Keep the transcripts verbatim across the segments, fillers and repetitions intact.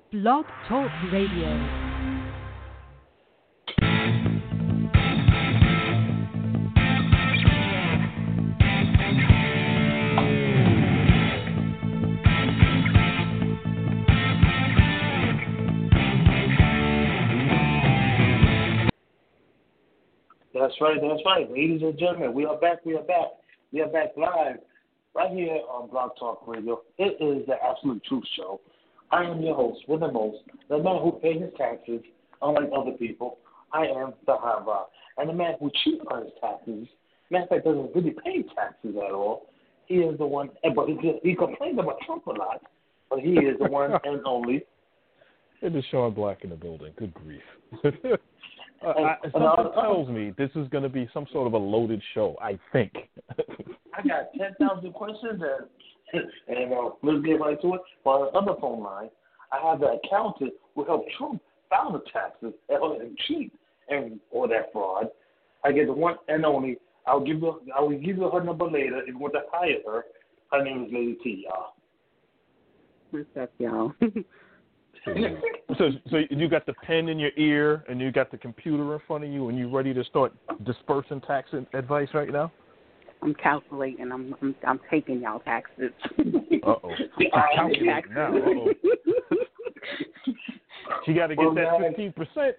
Blog Talk Radio. That's right, that's right. Ladies and gentlemen, we are back, we are back. We are back live right here on Blog Talk Radio. It is the Absolute Truth Show. I am your host with the most, the man who pays his taxes, unlike other people. I am the High Rock. And the man who cheats on his taxes, matter of fact, doesn't really pay taxes at all. He is the one, but he, he complains about Trump a lot, but he is the one and only. It is Sean Black in the building. Good grief. Uh, I, something tells me this is going to be some sort of a loaded show, I think. I got ten thousand questions, and, and uh, let's get right to it. On the other phone line, I have the accountant who helped Trump file the taxes and cheat and all that fraud. I get the one and only. I'll give you. I will give you her number later if you want to hire her. Her name is Lady T, y'all. What's up, y'all? so, so you got the pen in your ear and you got the computer in front of you and you ready to start dispersing tax advice right now? I'm calculating. I'm I'm, I'm taking y'all taxes. Uh oh. Calculating now. Uh oh. She got to get well, that fifteen percent.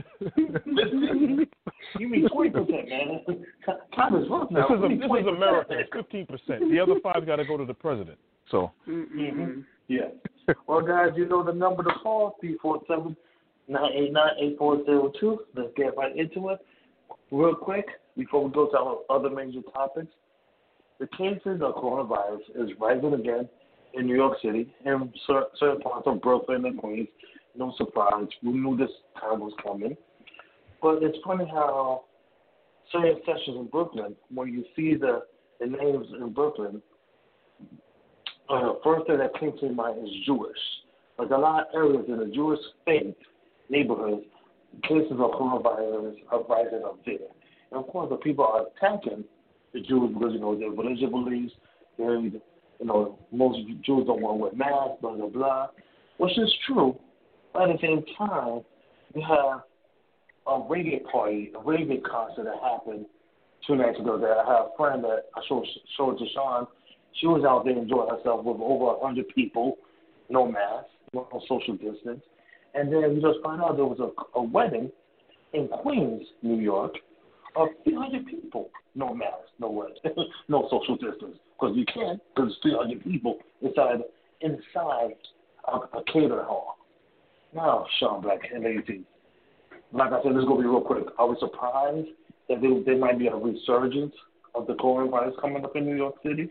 You mean twenty percent, man? Time is rough now. This is, a, this is America. It's fifteen percent. The other five got to go to the president. So. Mm-hmm. Yeah. Well, guys, you know the number to call, three four seven, nine eight nine, eight four zero two. Let's get right into it. Real quick, before we go to our other major topics, the cases of coronavirus is rising again in New York City and certain parts of Brooklyn and Queens. No surprise. We knew this time was coming. But it's funny how certain sections in Brooklyn, when you see the, the names in Brooklyn, Uh, first thing that came to mind is Jewish. Like a lot of areas in the Jewish faith neighborhoods, cases of coronavirus are rising up there. And of course, the people are attacking the Jews because, you know, their religious beliefs. And, you know, most Jews don't want to wear masks, blah, blah, blah, which is true. But at the same time, you have a reggae party, a reggae concert that happened two nights ago that I have a friend that I showed, showed to Sean. She was out there enjoying herself with over one hundred people, no mask, no social distance. And then we just found out there was a, a wedding in Queens, New York, of three hundred people, no mask, no what, no social distance. Because you can't, because it's three hundred people inside inside a, a catering hall. Now, Sean Black and Lady T, like I said, this is going to be real quick. Are we surprised that there, there might be a resurgence of the coronavirus coming up in New York City?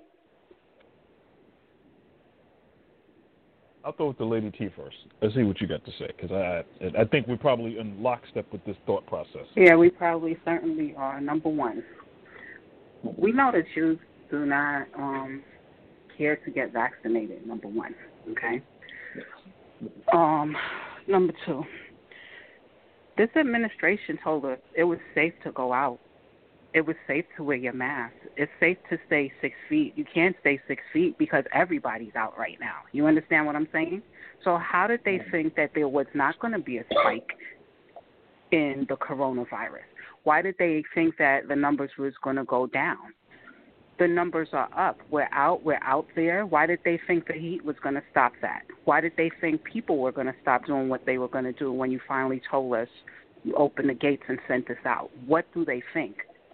I'll throw it to Lady T first. Let's see what you got to say, because I I think we're probably in lockstep with this thought process. Yeah, we probably certainly are. Number one, we know that Jews do not um, care to get vaccinated. Number one, okay. Um, number two, this administration told us it was safe to go out. It was safe to wear your mask. It's safe to stay six feet. You can't stay six feet because everybody's out right now. You understand what I'm saying? So how did they think that there was not going to be a spike in the coronavirus? Why did they think that the numbers was going to go down? The numbers are up. We're out. We're out there. Why did they think the heat was going to stop that? Why did they think people were going to stop doing what they were going to do when you finally told us you opened the gates and sent us out? What do they think?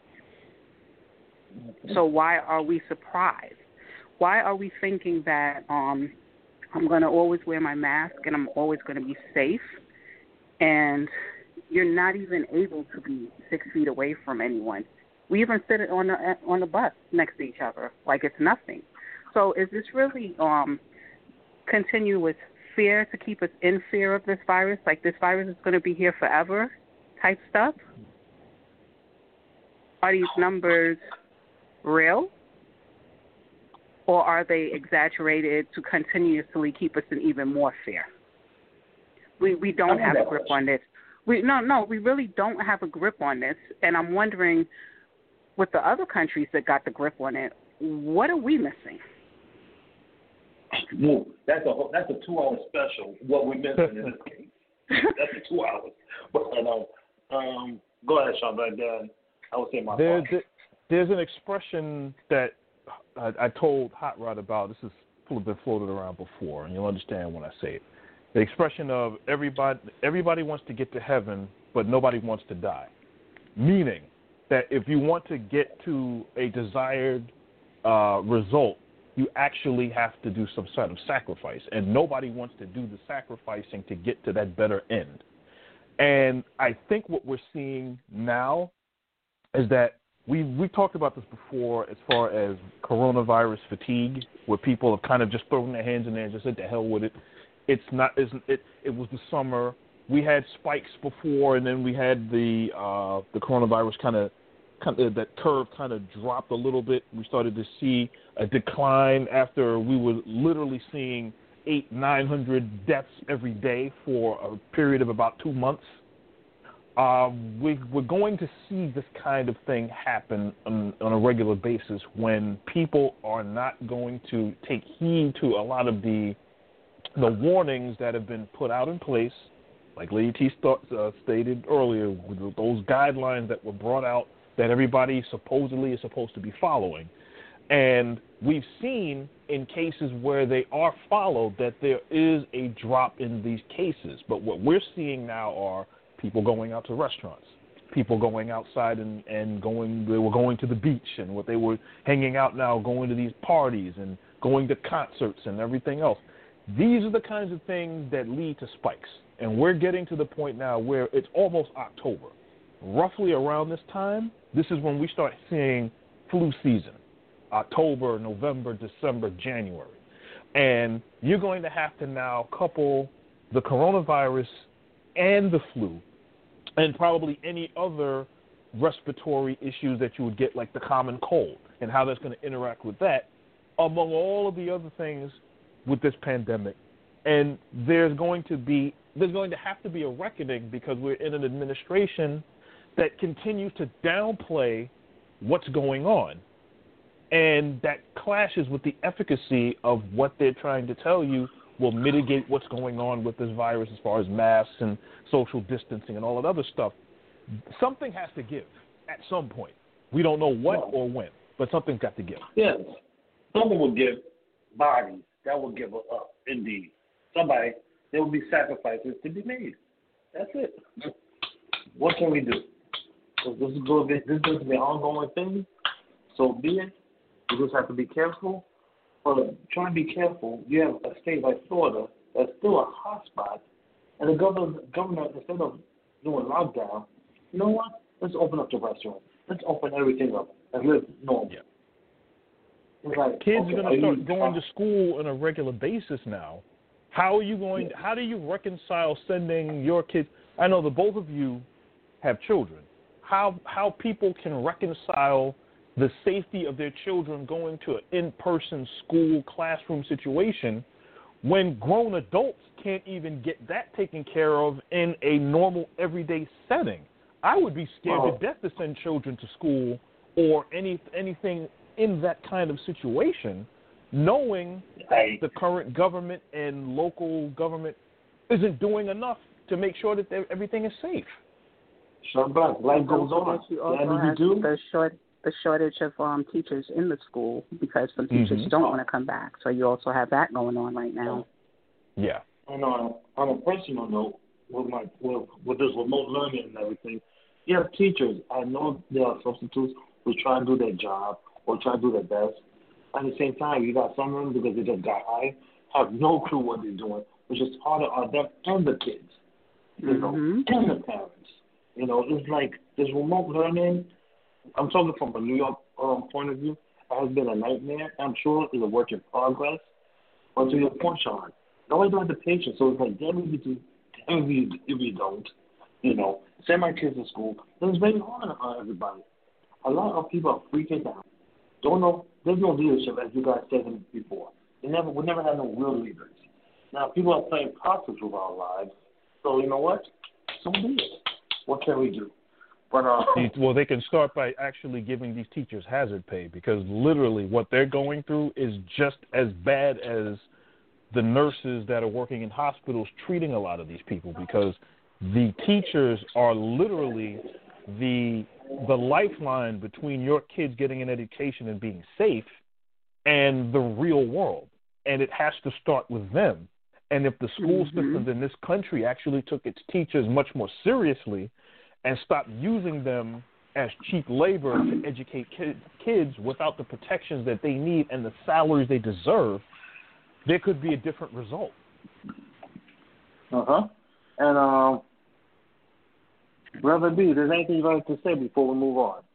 So why are we surprised? Why are we thinking that um, I'm going to always wear my mask and I'm always going to be safe, and you're not even able to be six feet away from anyone? We even sit on the on the bus next to each other like it's nothing. So is this really um, continue with fear to keep us in fear of this virus, like this virus is going to be here forever type stuff? Are these numbers real, or are they exaggerated to continuously keep us in even more fear? We we don't have a grip on this. We no no we really don't have a grip on this, and I'm wondering, with the other countries that got the grip on it, what are we missing? Well, that's a whole, that's a two-hour special. What we missing in this case. That's a two hours. But uh, um, go ahead, Sean. But uh, I would say my there, part. there, There's an expression that I, I told Hot Rod about. This has been floated around before, and you'll understand when I say it. The expression of everybody everybody wants to get to heaven, but nobody wants to die. Meaning that if you want to get to a desired uh, result, you actually have to do some sort of sacrifice, and nobody wants to do the sacrificing to get to that better end. And I think what we're seeing now is that we we talked about this before as far as coronavirus fatigue, where people have kind of just thrown their hands in there and just said, "The hell with it." It's not. It's, it it was the summer. We had spikes before, and then we had the uh, the coronavirus kind of. Kind of, that curve kind of dropped a little bit. We started to see a decline after we were literally seeing eight, nine hundred deaths every day for a period of about two months. Um, we, we're going to see this kind of thing happen on, on a regular basis when people are not going to take heed to a lot of the the warnings that have been put out in place, like Lady T st- uh, stated earlier, with those guidelines that were brought out that everybody supposedly is supposed to be following. And we've seen in cases where they are followed that there is a drop in these cases. But what we're seeing now are people going out to restaurants, people going outside and, and going, they were going to the beach, and what they were hanging out now, going to these parties and going to concerts and everything else. These are the kinds of things that lead to spikes. And we're getting to the point now where it's almost October. Roughly around this time, this is when we start seeing flu season, October, November, December, January. And you're going to have to now couple the coronavirus and the flu and probably any other respiratory issues that you would get, like the common cold, and how that's going to interact with that, among all of the other things with this pandemic. And there's going to be, there's going to have to be a reckoning, because we're in an administration that continues to downplay what's going on. And that clashes with the efficacy of what they're trying to tell you will mitigate what's going on with this virus as far as masks and social distancing and all that other stuff. Something has to give at some point. We don't know what or when, but something's got to give. Yes. Someone will give bodies. That will give up, indeed. Somebody, there will be sacrifices to be made. That's it. What can we do? This is going to be, this is going to be an ongoing thing. So be it. You just have to be careful. But try and be careful. You have a state like Florida that's still a hotspot, and the governor, governor, instead of doing lockdown, you know what? Let's open up the restaurant. Let's open everything up and live normal. Yeah. It's like, Kids okay, are going to start you, going uh, to school on a regular basis now. How are you going? Yeah. How do you reconcile sending your kids? I know the both of you have children. How how people can reconcile the safety of their children going to an in-person school classroom situation when grown adults can't even get that taken care of in a normal everyday setting? I would be scared Oh. to death to send children to school or any anything in that kind of situation, knowing that the current government and local government isn't doing enough to make sure that everything is safe. Sean Black, life goes on. You also That have you do? the short the shortage of um, teachers in the school, because some teachers Mm-hmm. don't want to come back. So you also have that going on right now. Yeah. And on a, on a personal note, with my with, with this remote learning and everything, you have teachers. I know there are substitutes who try and do their job or try to do their best. At the same time, you got some of them, because they just got hired, have no clue what they're doing, which is harder on them and the kids, you know, Mm-hmm. and the parents. You know, it's like this remote learning. I'm talking from a New York um, point of view. It has been a nightmare. I'm sure it's a work in progress. But to your point, Sean, nobody don't have the patience. So it's like, damn if you do, damn if you, if you don't. You know, send my kids to school. It's very hard on everybody. A lot of people are freaking out. Don't know. There's no leadership, as you guys said before. We never, we never had no real leaders. Now people are playing politics with our lives. So you know what? So be it. What can we do? But uh, Well, they can start by actually giving these teachers hazard pay, because literally what they're going through is just as bad as the nurses that are working in hospitals treating a lot of these people, because the teachers are literally the the lifeline between your kids getting an education and being safe and the real world. And it has to start with them. And if the school mm-hmm. systems in this country actually took its teachers much more seriously and stopped using them as cheap labor to educate kid, kids without the protections that they need and the salaries they deserve, there could be a different result. Uh-huh. And, um, Brother B, there's anything you'd like to say before we move on?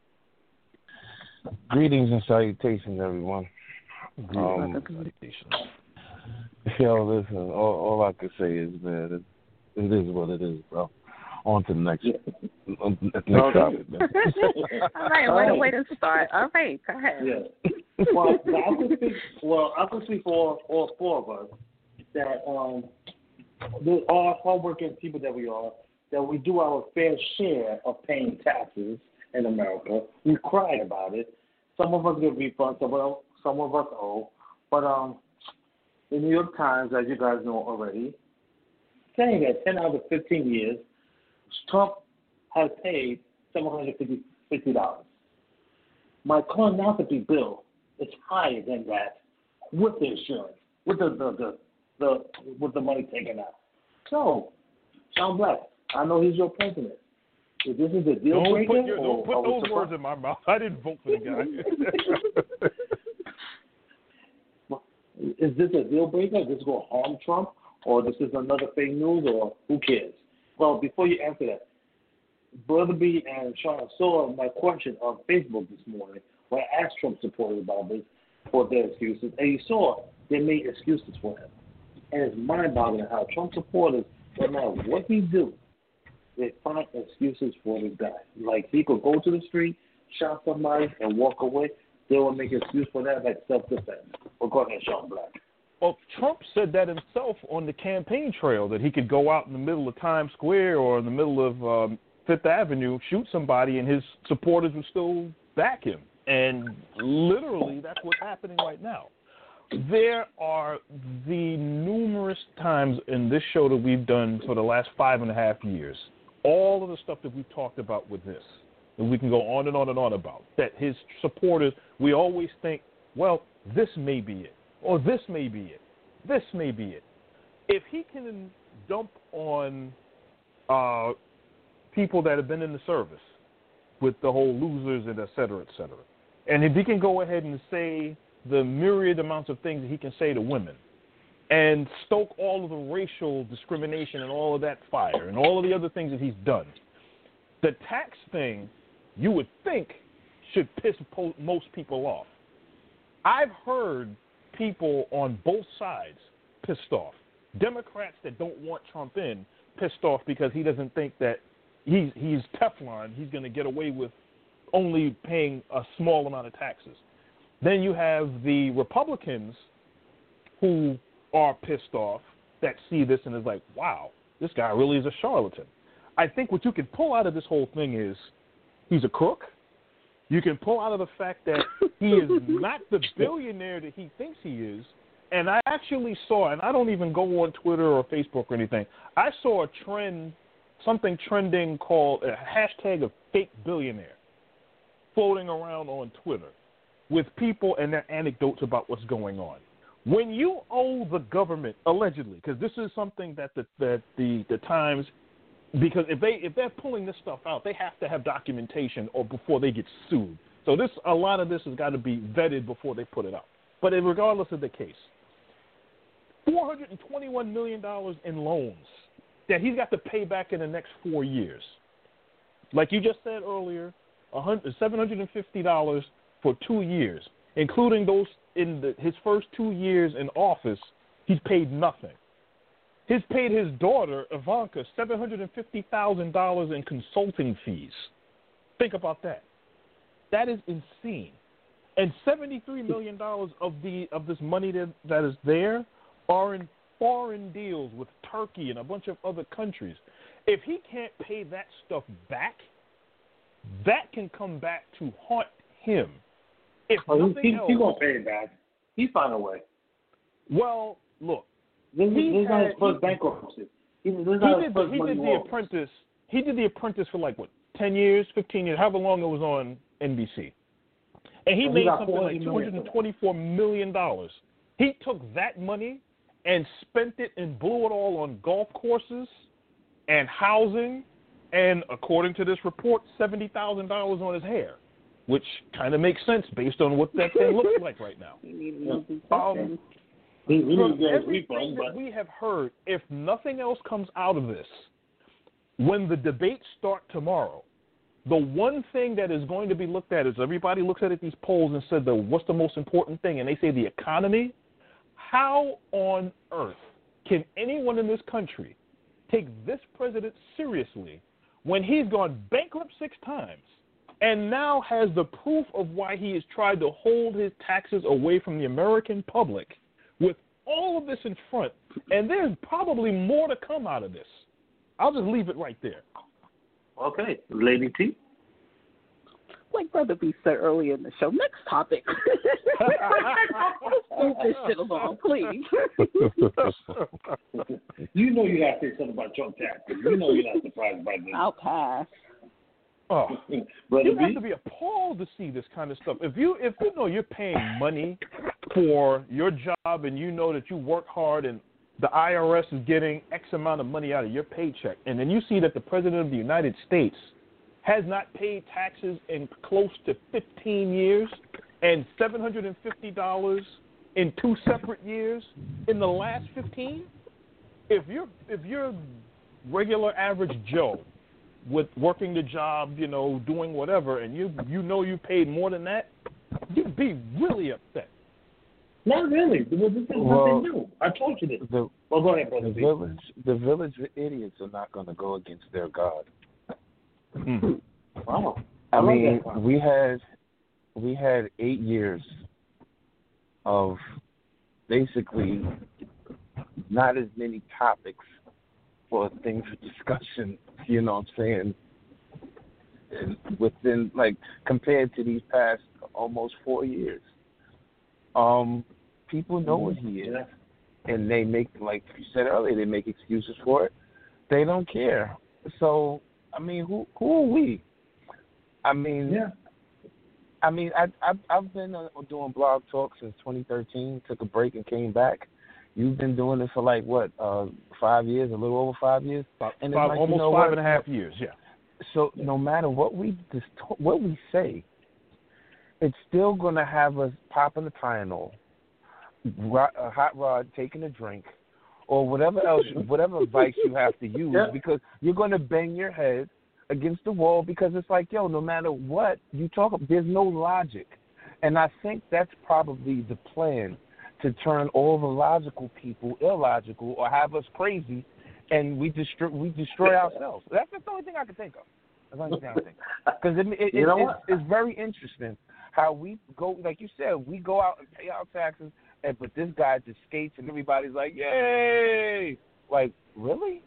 Greetings and salutations, everyone. Greetings um, and salutations. Yo, listen, all, all I can say is, man, it, it is what it is, bro. On to the next, yeah. next okay. topic, man. All right, what a way to start. All right, go ahead. Yeah. Well, I can speak, well, I can speak for all four of us that um, the, all hardworking people that we are, that we do our fair share of paying taxes in America. We cried about it. Some of us get refunds, some of, some of us owe. But um, the New York Times, as you guys know already, saying that ten out of fifteen years, Trump has paid seven hundred fifty dollars. My colonoscopy bill is higher than that with the insurance, with the, the, the, the with the money taken out. So, Sean Black, I know he's your president. If this is a deal don't breaker, put, your, or, don't put or those support? words in my mouth. I didn't vote for the guy. Is this a deal breaker? Is this going to harm Trump, or this is another fake news, or who cares? Well, before you answer that, Brother B and Sean saw my question on Facebook this morning when I asked Trump supporters about this for their excuses, and you saw they made excuses for him. And it's mind-boggling how Trump supporters, no matter what he do, they find excuses for this guy. Like, he could go to the street, shot somebody, and walk away. They will make an excuse for that, like self-defense. Well, go ahead, Sean Black. Well, Trump said that himself on the campaign trail, that he could go out in the middle of Times Square or in the middle of um, Fifth Avenue, shoot somebody, and his supporters would still back him. And literally, that's what's happening right now. There are the numerous times in this show that we've done for the last five and a half years, all of the stuff that we've talked about with this, that we can go on and on and on about, that his supporters, we always think, well, this may be it, or this may be it, this may be it. If he can dump on uh, people that have been in the service with the whole losers and et cetera, et cetera, and if he can go ahead and say the myriad amounts of things that he can say to women and stoke all of the racial discrimination and all of that fire and all of the other things that he's done, the tax thing, you would think, should piss po- most people off. I've heard people on both sides pissed off. Democrats that don't want Trump in pissed off because he doesn't think that he's, he's Teflon. He's going to get away with only paying a small amount of taxes. Then you have the Republicans who are pissed off that see this and is like, wow, this guy really is a charlatan. I think what you can pull out of this whole thing is he's a crook. You can pull out of the fact that he is not the billionaire that he thinks he is. And I actually saw, and I don't even go on Twitter or Facebook or anything, I saw a trend, something trending called a hashtag of fake billionaire floating around on Twitter with people and their anecdotes about what's going on. When you owe the government, allegedly, because this is something that the, that the, the Times, because if, they, if they're pulling this stuff out, they have to have documentation or before they get sued. So this, a lot of this has got to be vetted before they put it out. But regardless of the case, four hundred twenty-one million dollars in loans that he's got to pay back in the next four years. Like you just said earlier, seven hundred fifty dollars for two years, including those in the, his first two years in office, he's paid nothing. He's paid his daughter, Ivanka, seven hundred fifty thousand dollars in consulting fees. Think about that. That is insane. And seventy-three million dollars of the of this money that, that is there are in foreign deals with Turkey and a bunch of other countries. If he can't pay that stuff back, that can come back to haunt him. If oh, nothing he, else, he won't pay it back. He's find a way. Well, look, This, this he is not his had- first he- bankruptcy. He, this is he not his did, first he money did The loss. Apprentice. He did The Apprentice for like, what, ten years, fifteen years, however long it was on N B C. And he And he made got something four like hundred two million hundred twenty-four million dollars. He took that money and spent it and blew it all on golf courses and housing and, according to this report, seventy thousand dollars on his hair, which kind of makes sense based on what that thing looks like right now. Um, He, he From didn't get his everything refund, that but we have heard, if nothing else comes out of this, when the debates start tomorrow, the one thing that is going to be looked at is everybody looks at it, these polls and said, the, what's the most important thing? And they say the economy. How on earth can anyone in this country take this president seriously when he's gone bankrupt six times and now has the proof of why he has tried to hold his taxes away from the American public with all of this in front? And there's probably more to come out of this. I'll just leave it right there. okay, Lady T. Like Brother B said earlier in the show, next topic. Let's move this shit along, please. You know you got to say something about Trump taxes. You know you're not surprised by this. I'll pass. Oh, Brother you have B? to be appalled to see this kind of stuff. If you if you know you're paying money for your job and you know that you work hard and the I R S is getting X amount of money out of your paycheck, and then you see that the President of the United States has not paid taxes in close to fifteen years and seven hundred fifty dollars in two separate years in the last fifteen, if you're if you're regular average Joe with working the job, you know, doing whatever, and you you know you paid more than that, you'd be really upset. Not really. This is nothing Well, new. I told you this. The, Well, go ahead, Brother the B. village, the village idiots are not going to go against their God. Mm. Wow. I, I like mean, that one. we had we had eight years of basically not as many topics or things for discussion. You know what I'm saying? And within like compared to these past almost four years, um, people know what he is, Yeah. and they make, like you said earlier, they make excuses for it. They don't care. So I mean, who who are we? I mean, Yeah. I mean, I, I've I've been uh, doing blog talk since twenty thirteen. Took a break and came back. You've been doing it for like what, uh, five years, a little over five years, and it's Five, like, almost you know five what? and a half years, yeah. So no matter what we just what we say, it's still gonna have us popping the Tylenol, a hot rod, taking a drink, or whatever else, whatever vice you have to use, Yeah. because you're gonna bang your head against the wall, because it's like, yo, no matter what you talk, there's no logic, and I think that's probably the plan, to turn all the logical people illogical or have us crazy, and we destroy we destroy ourselves. That's the only thing I can think of. That's the only thing I can think of. Because it, it, You know it, what? it's, it's very interesting how we go, like you said, we go out and pay our taxes, and but this guy just skates and everybody's like, yay! Like, really?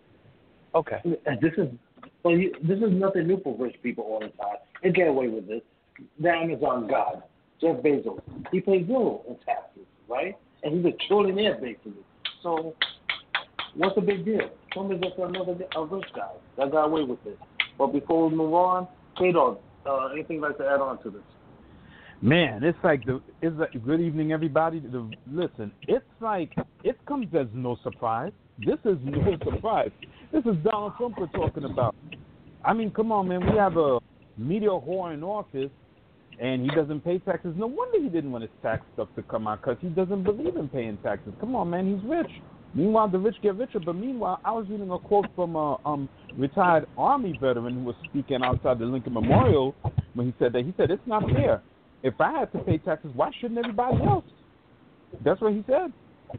Okay. And This is well, you, this is nothing new for rich people all the time. They get away with this. The Amazon god, Jeff Bezos, he pays zero in taxes, right? And he's a trillionaire basically. So what's the big deal? Trump is just another a rich guy that got away with it. But before we move on, K-Dog, uh, anything you'd like to add on to this? Man, it's like the it's like good evening everybody. The, listen, it's like it comes as no surprise. This is no surprise. This is Donald Trump we're talking about. I mean, come on, man. We have a media whore in office, and he doesn't pay taxes. No wonder he didn't want his tax stuff to come out, because he doesn't believe in paying taxes. Come on, man. He's rich. Meanwhile, the rich get richer. But meanwhile, I was reading a quote from a um, retired Army veteran who was speaking outside the Lincoln Memorial when he said that. He said, it's not fair. If I had to pay taxes, why shouldn't everybody else? That's what he said.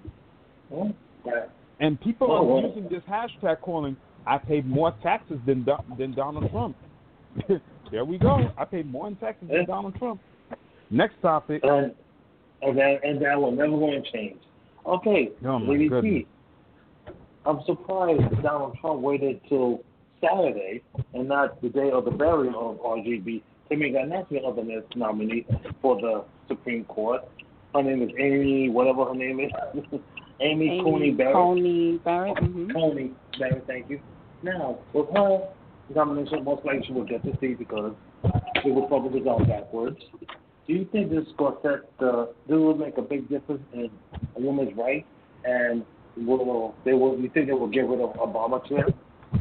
Hmm? Yeah. And people Oh, are well. using this hashtag calling, I paid more taxes than than Donald Trump. There we go. I paid more in taxes Yeah. than Donald Trump. Next topic. And, and, that, and that will never going to change. Okay, Oh, my Lady goodness. T, I'm surprised that Donald Trump waited till Saturday and not the day of the burial of R G B to make an announcement of the next nominee for the Supreme Court. Her name is Amy, whatever her name is. Amy, Amy Coney Barrett. Coney Barrett. Mm-hmm. Coney Barrett, thank you. Now, with her nomination, most likely she will get the seat because the Republicans are backwards. Do you think this will set the, this will make a big difference in a woman's right? And will they will you think they will get rid of Obamacare?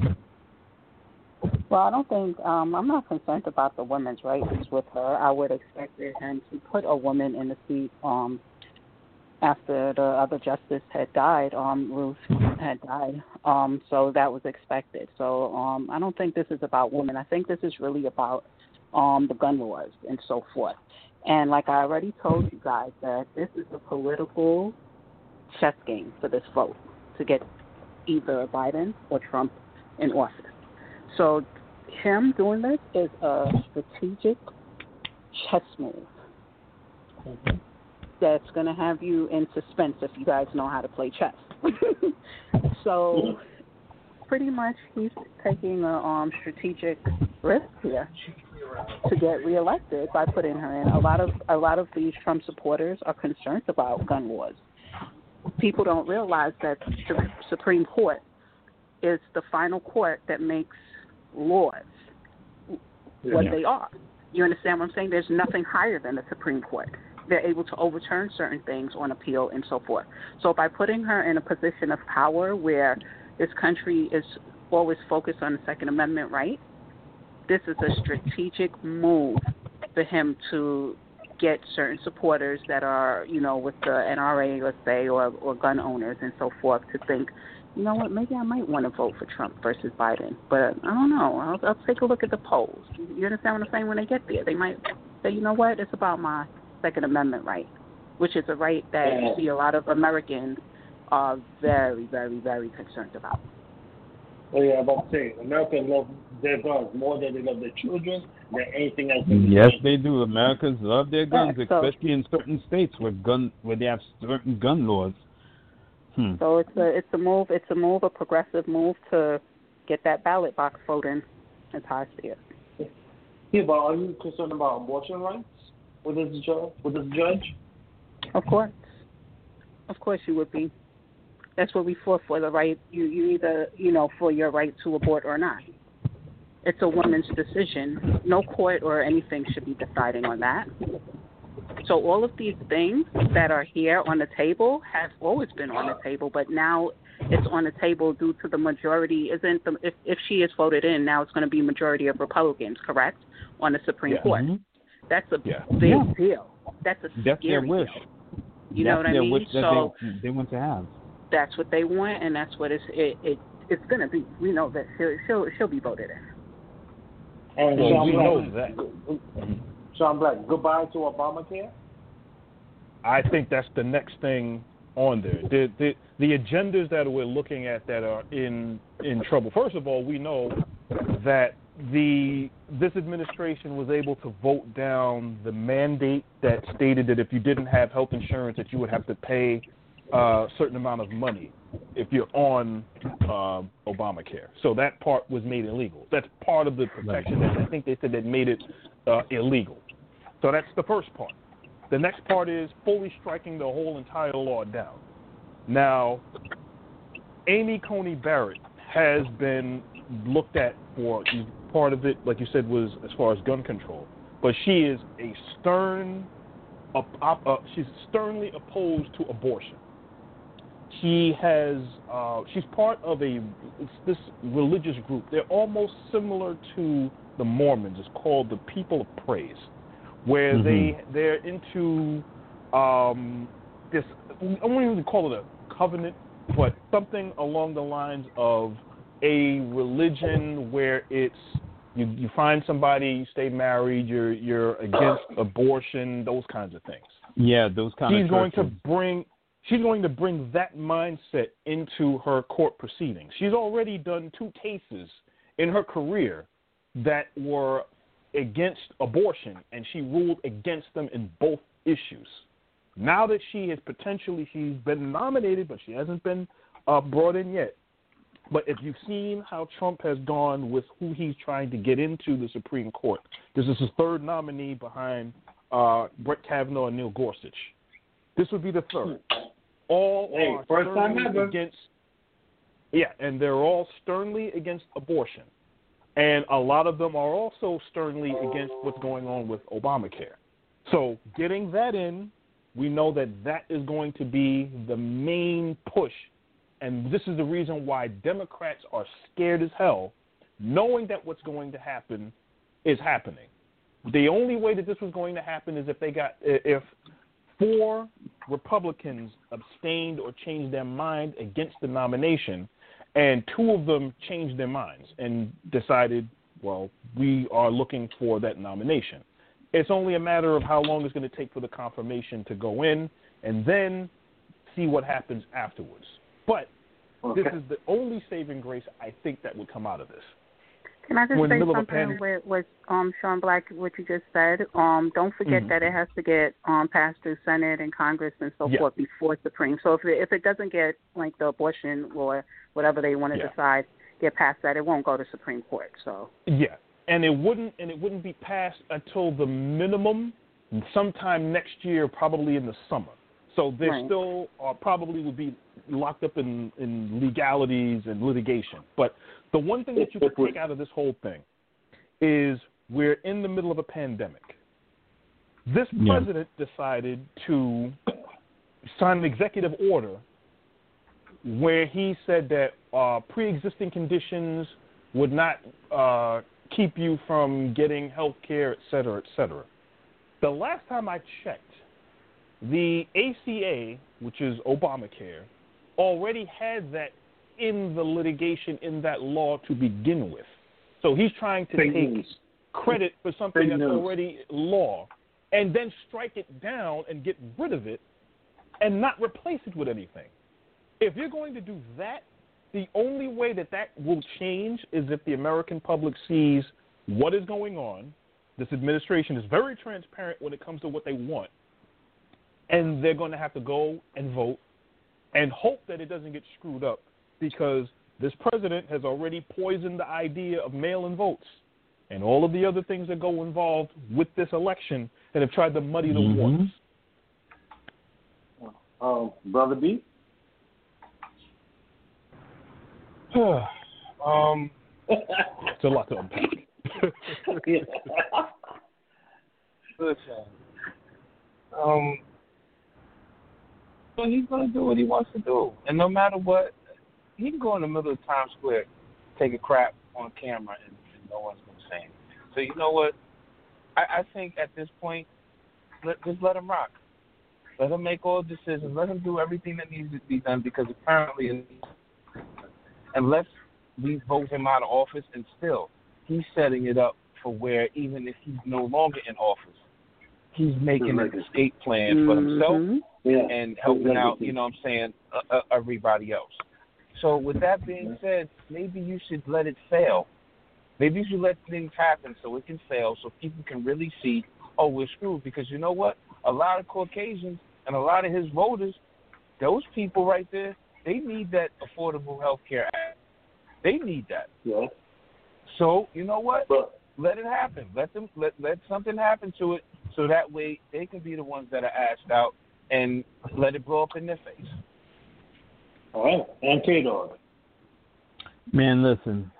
Well, I don't think um, I'm not concerned about the women's rights with her. I would expect him to put a woman in the seat um, after the other justice had died. Um, Ruth had died, um, so that was expected. So um, I don't think this is about women. I think this is really about um, the gun laws and so forth. And like I already told you guys, that this is a political chess game for this vote to get either Biden or Trump in office. So him doing this is a strategic chess move mm-hmm. that's going to have you in suspense if you guys know how to play chess. So pretty much he's taking a um, strategic risk here to get reelected by putting her in. A lot of a lot of these Trump supporters are concerned about gun laws. People don't realize that the Supreme Court is the final court that makes laws what yeah. they are. You understand what I'm saying? There's nothing higher than the Supreme Court. They're able to overturn certain things on appeal and so forth. So by putting her in a position of power where this country is always focused on the Second Amendment right, this is a strategic move for him to get certain supporters that are, you know, with the N R A, let's say, or, or gun owners and so forth to think, you know what, maybe I might want to vote for Trump versus Biden. But I don't know. I'll, I'll take a look at the polls. You understand what I'm saying? When they get there, they might say, you know what, it's about my Second Amendment right, which is a right that you see a lot of Americans are very, very, very concerned about. Oh, yeah, I'm about to say, Americans love their guns more than they love their children than anything else. Yes, they do. Americans love their guns, yeah, so, especially in certain states where gun where they have certain gun laws. Hmm. So it's a it's a move. It's a move, a progressive move to get that ballot box vote in. That's how I see it. Yeah, but are you concerned about abortion rights with this judge? With this judge? Of course, of course you would be. That's what we fought for, the right. You you either you know for your right to abort or not. It's a woman's decision. No court or anything should be deciding on that. So all of these things that are here on the table have always been on the table, but now it's on the table due to the majority. Isn't the, if if she is voted in, now it's going to be majority of Republicans, correct, on the Supreme yeah. Court. Mm-hmm. That's a yeah. big yeah. deal. That's a That's scary their wish. deal. You that's know what I their mean? Wish that so they, they want to have. That's what they want, and that's what it's it, it it's going to be. We know that she'll she'll she'll be voted in. And well, Sean we Black, know that. Sean Black, goodbye to Obamacare? I think that's the next thing on there. The, the the agendas that we're looking at that are in in trouble. First of all, we know that the this administration was able to vote down the mandate that stated that if you didn't have health insurance, that you would have to pay a certain amount of money if you're on uh, Obamacare. So that part was made illegal. That's part of the protection. Right. I think they said that made it uh, illegal. So that's the first part. The next part is fully striking the whole entire law down. Now, Amy Coney Barrett has been looked at for part of it, like you said, was as far as gun control. But she is a stern, uh, uh, she's sternly opposed to abortion. She has, uh, she's part of a it's this religious group. They're almost similar to the Mormons. It's called the People of Praise, where mm-hmm. they they're into um, this. I won't even call it a covenant, but something along the lines of a religion where it's you, you find somebody, you stay married, you're you're against abortion, those kinds of things. Yeah, those kind she's of. She's going to bring. She's going to bring that mindset into her court proceedings. She's already done two cases in her career that were against abortion, and she ruled against them in both issues. Now that she has potentially, she's been nominated, but she hasn't been uh, brought in yet. But if you've seen how Trump has gone with who he's trying to get into the Supreme Court, this is his third nominee behind uh, Brett Kavanaugh and Neil Gorsuch. This would be the third. all Hey, are first time sternly ever. against. Yeah, and they're all sternly against abortion, and a lot of them are also sternly against what's going on with Obamacare. So getting that in, we know that that is going to be the main push, and this is the reason why Democrats are scared as hell, knowing that what's going to happen is happening. The only way that this was going to happen is if they got if four Republicans abstained or changed their mind against the nomination, and two of them changed their minds and decided, well, we are looking for that nomination. It's only a matter of how long it's going to take for the confirmation to go in, and then see what happens afterwards. But Okay. this is the only saving grace I think that would come out of this. Can I just We're in the say middle of a something panic. with, with um, Sean Black, what you just said? Um, don't forget Mhm. that it has to get um, passed through Senate and Congress and so Yeah. forth before Supreme. So if it, if it doesn't get, like, the abortion or whatever they want to Yeah. decide, get past that, it won't go to Supreme Court. So Yeah, and it wouldn't and it wouldn't be passed until the minimum sometime next year, probably in the summer. So they Right. still are probably would be locked up in, in legalities and litigation. But the one thing that you can take out of this whole thing is we're in the middle of a pandemic. This Yeah. president decided to sign an executive order where he said that uh, pre-existing conditions would not uh, keep you from getting health care, et cetera, et cetera. The last time I checked, the A C A, which is Obamacare, already had that in the litigation, in that law to begin with. So he's trying to Fake take news. credit for something Fake that's news. already law and then strike it down and get rid of it and not replace it with anything. If you're going to do that, the only way that that will change is if the American public sees what is going on. This administration is very transparent when it comes to what they want, and they're going to have to go and vote and hope that it doesn't get screwed up, because this president has already poisoned the idea of mail-in votes and all of the other things that go involved with this election and have tried to muddy the Mhm. waters. Um, Brother B? um, It's a lot to unpack. Yeah. listen. Um, well, he's gonna do what he wants to do, and no matter what, he can go in the middle of Times Square, take a crap on camera, and, and no one's gonna say anything. So you know what? I, I think at this point, let, just let him rock. Let him make all decisions. Let him do everything that needs to be done, because apparently, unless we vote him out of office, and still, he's setting it up for where even if he's no longer in office, he's making an escape plan for himself Mhm. Yeah. and helping out, you know what I'm saying, uh, uh, everybody else. So with that being said, maybe you should let it fail. Maybe you should let things happen so it can fail, so people can really see, oh, we're screwed. Because you know what? A lot of Caucasians and a lot of his voters, those people right there, they need that Affordable Health Care Act. They need that. Yeah. So you know what? But Let it happen. Let them let let something happen to it, so that way they can be the ones that are asked out and let it blow up in their face. all right. And K Dog. Man, listen.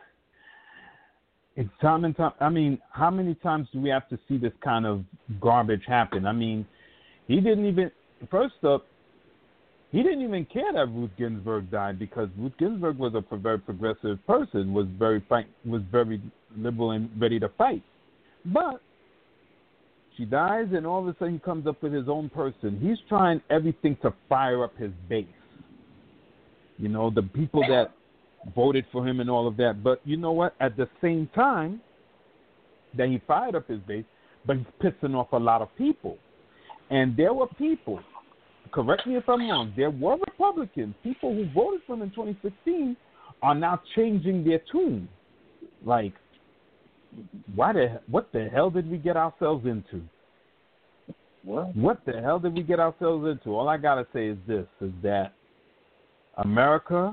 It's time and time. I mean, how many times do we have to see this kind of garbage happen? I mean, he didn't even. First up, he didn't even care that Ruth Ginsburg died, because Ruth Ginsburg was a very progressive person, was very fight, was very liberal and ready to fight. But she dies, and all of a sudden he comes up with his own person. He's trying everything to fire up his base. You know, the people that voted for him and all of that. But you know what? At the same time that he fired up his base, but he's pissing off a lot of people. And there were people, correct me if I'm wrong, there were Republicans, people who voted for him in twenty sixteen are now changing their tune. Like, why the what the hell did we get ourselves into? What? What the hell did we get ourselves into? All I gotta say is this: is that America,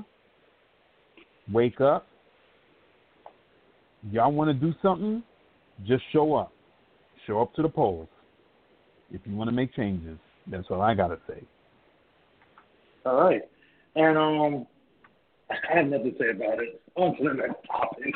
wake up. Y'all want to do something? Just show up. Show up to the polls if you want to make changes. That's all I gotta say. All right. And um, I have nothing to say about it. On to the next topic.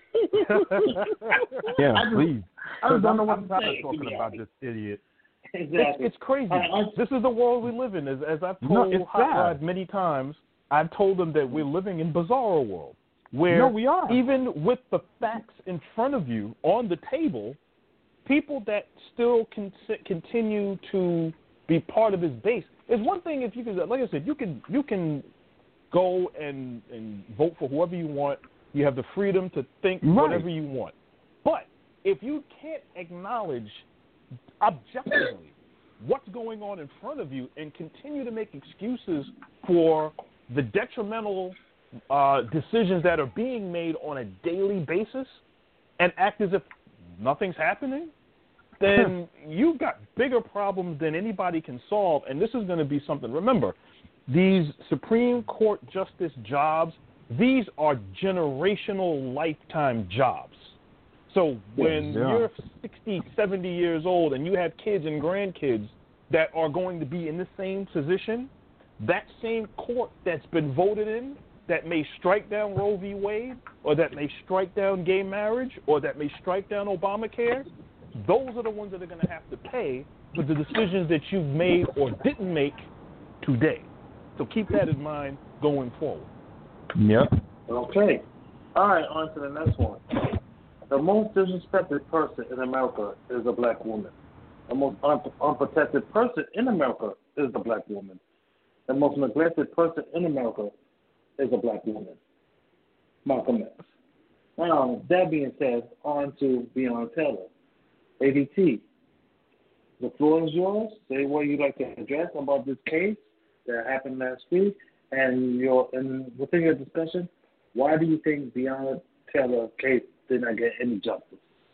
Yeah, I just, please. I just don't know what I'm to tired say. of talking about this idiot. Exactly. It's, it's crazy. I, I, this is the world we live in. As, as I've No, told it's Hot sad. Rod many times, I've told them that we're living in bizarro world, where No, we are. even with the facts in front of you on the table, people that still con- continue to be part of his base. It's one thing if you can, like I said, you can you can go and, and vote for whoever you want. You have the freedom to think Right. whatever you want. But if you can't acknowledge objectively what's going on in front of you and continue to make excuses for the detrimental uh, decisions that are being made on a daily basis and act as if nothing's happening, then you've got bigger problems than anybody can solve, and this is going to be something. Remember, these Supreme Court justice jobs, these are generational lifetime jobs. So when Yeah. you're sixty, seventy years old and you have kids and grandkids that are going to be in the same position, that same court that's been voted in that may strike down Roe v. Wade or that may strike down gay marriage or that may strike down Obamacare, those are the ones that are going to have to pay for the decisions that you've made or didn't make today. So keep that in mind going forward. Yep. Okay. All right, on to the next one. The most disrespected person in America is a black woman. The most un- unprotected person in America is the black woman. The most neglected person in America is a black woman. Malcolm X. Now, that being said, on to Breonna Taylor. A D T, the floor is yours. Say what you'd like to address about this case that happened last week, and your and within your discussion, why do you think Breonna Taylor case did not get any justice?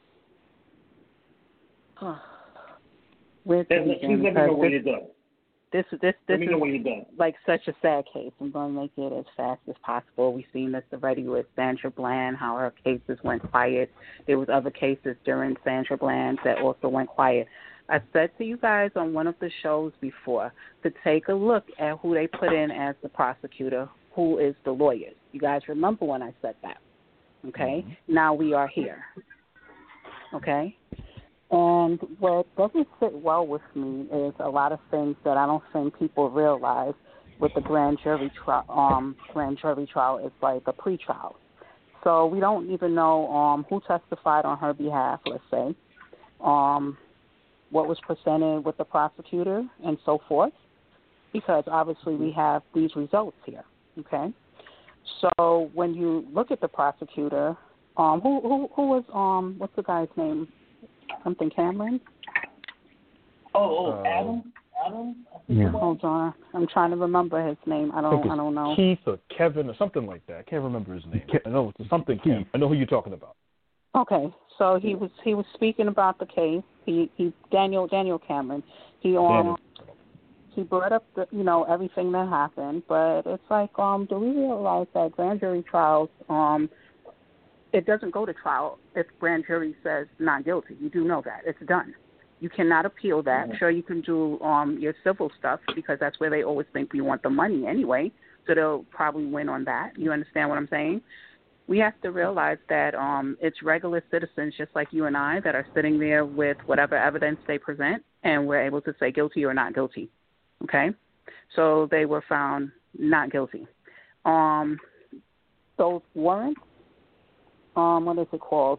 Where to And begin? please let me know Because when this, you're done. this, this, Let this me is know when you're done. like such a sad case. I'm going to make it as fast as possible. We've seen this already with Sandra Bland, how her cases went quiet. There was other cases during Sandra Bland that also went quiet. I said to you guys on one of the shows before to take a look at who they put in as the prosecutor, who is the lawyers. You guys remember when I said that, okay? Mm-hmm. Now we are here, okay? And what doesn't sit well with me is a lot of things that I don't think people realize with the grand jury trial. Um, grand jury trial is like a pretrial. So we don't even know um, who testified on her behalf, let's say, um, what was presented with the prosecutor and so forth, because obviously we have these results here, okay? So when you look at the prosecutor, um, who, who, who was, um, what's the guy's name? Something Cameron? Oh, oh, Uh, Adam? Adam? Yeah. Hold on. I'm trying to remember his name. I I don't think it's I don't know. Keith or Kevin or something like that. I can't remember his name. I know it's something Keith. I know who you're talking about. Okay. So he was he was speaking about the case. He he Daniel Daniel Cameron. He um Daniel. he brought up the you know, everything that happened, but it's like, um, do we realize that grand jury trials, um it doesn't go to trial if grand jury says not guilty. You do know that. It's done. You cannot appeal that. Mm-hmm. Sure, you can do um, your civil stuff because that's where they always think we want the money anyway, so they'll probably win on that. You understand what I'm saying? We have to realize that um, it's regular citizens just like you and I that are sitting there with whatever evidence they present, and we're able to say guilty or not guilty, okay? So they were found not guilty. Um, those warrants, Um, what is it called?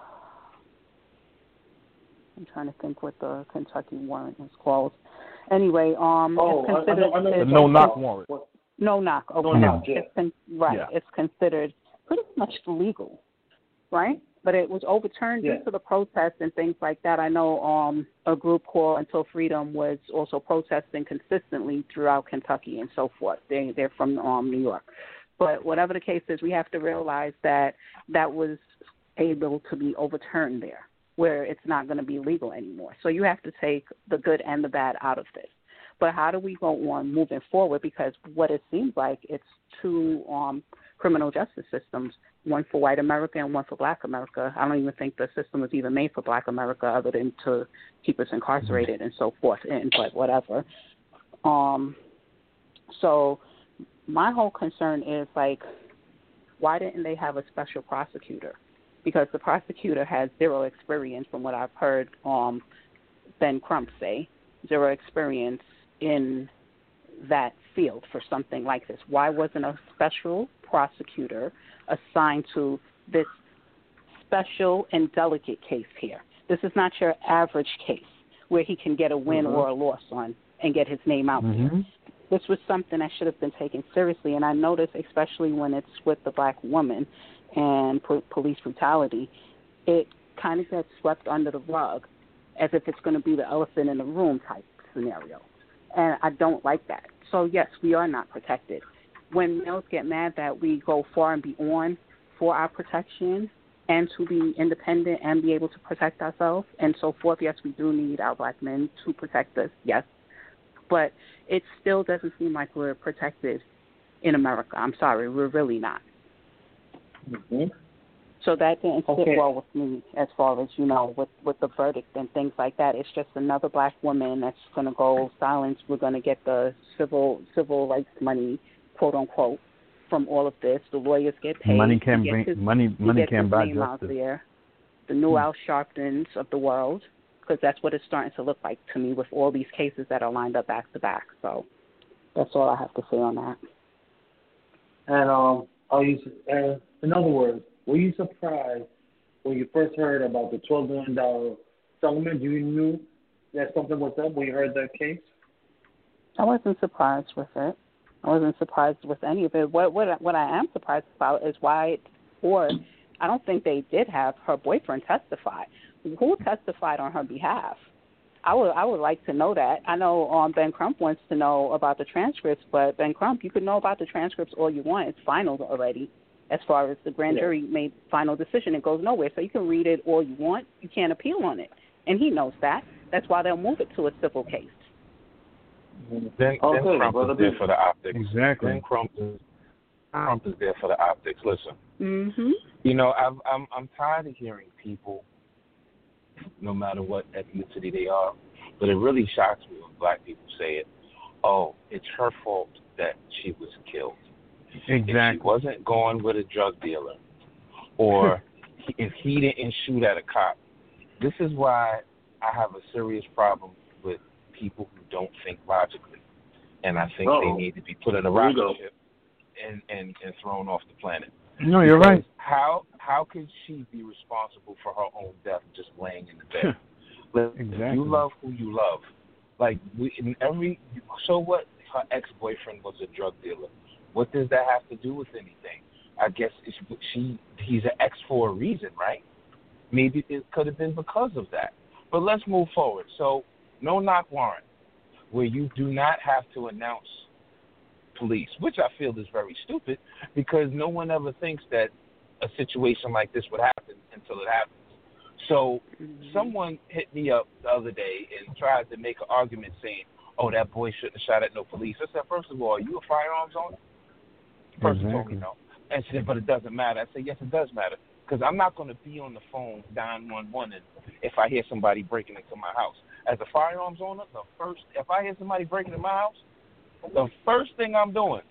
I'm trying to think what the Kentucky warrant is called. Anyway, um, Oh, it's considered I, I know, I know The no knock warrant. no knock. Okay, No knock, yeah. it's con- right. Yeah. It's considered pretty much legal, right? But it was overturned Yeah. due to the protests and things like that. I know um, a group called Until Freedom was also protesting consistently throughout Kentucky and so forth. They they're from um, New York. But whatever the case is, we have to realize that that was able to be overturned there, where it's not going to be legal anymore. So you have to take the good and the bad out of this. But how do we go on moving forward? Because what it seems like, it's two um, criminal justice systems, one for white America and one for black America. I don't even think the system was even made for black America other than to keep us incarcerated and so forth, and but whatever. Um, So my whole concern is, like, why didn't they have a special prosecutor? Because the prosecutor has zero experience, from what I've heard um, Ben Crump say, zero experience in that field for something like this. Why wasn't a special prosecutor assigned to this special and delicate case here? This is not your average case where he can get a win mm-hmm. or a loss on and get his name out mm-hmm. there. This was something that should have been taken seriously, and I notice, especially when it's with the black woman and po- police brutality, it kind of gets swept under the rug as if it's going to be the elephant in the room type scenario. And I don't like that. So, yes, we are not protected. When males get mad that we go far and beyond for our protection and to be independent and be able to protect ourselves and so forth, yes, we do need our black men to protect us, yes. But it still doesn't seem like we're protected in America. I'm sorry, we're really not. Mm-hmm. So that didn't sit okay. well with me as far as, you know, with, with the verdict and things like that. It's just another black woman that's going to go silent. We're going to get the civil civil rights money, quote unquote, from all of this. The lawyers get paid. Money can bring his, money money can buy justice. Out there. The new Al Sharptons of the world, because that's what it's starting to look like to me with all these cases that are lined up back to back. So that's all I have to say on that. And um, are you? Uh, in other words, were you surprised when you first heard about the twelve million dollars settlement? You knew that something was up when you heard that case? I wasn't surprised with it. I wasn't surprised with any of it. What what what I am surprised about is why, or I don't think they did have her boyfriend testify. Who testified on her behalf? I would I would like to know that. I know um, Ben Crump wants to know about the transcripts, but Ben Crump, you can know about the transcripts all you want. It's final already. As far as the grand yeah. jury made final decision, it goes nowhere. So you can read it all you want. You can't appeal on it. And he knows that. That's why they'll move it to a civil case. Ben, ben okay, Crump brother, is there for the optics. Exactly. Ben Crump is, Crump is there for the optics. Listen, mm-hmm. you know, I've, I'm I'm tired of hearing people, no matter what ethnicity they are, but it really shocks me when black people say it. Oh, it's her fault that she was killed. Exactly. If she wasn't going with a drug dealer, or if he didn't shoot at a cop, this is why I have a serious problem with people who don't think logically, and I think Uh-oh. they need to be put in a rocket ship and, and, and thrown off the planet. No, you're because right. How how could she be responsible for her own death just laying in the bed? Listen, exactly. You love who you love. Like we in every so what? Her ex-boyfriend was a drug dealer. What does that have to do with anything? I guess it's, she he's an ex for a reason, right? Maybe it could have been because of that. But let's move forward. So, no knock warrant, where you do not have to announce police, which I feel is very stupid because no one ever thinks that a situation like this would happen until it happens. So, mm-hmm. someone hit me up the other day and tried to make an argument saying, oh, that boy shouldn't have shot at no police. I said, first of all, are you a firearms owner? The person exactly. told me no. And she said, but it doesn't matter. I said, yes, it does matter. Because I'm not going to be on the phone nine one one if I hear somebody breaking into my house. As a firearms owner, the first if I hear somebody breaking into my house, the first thing I'm doing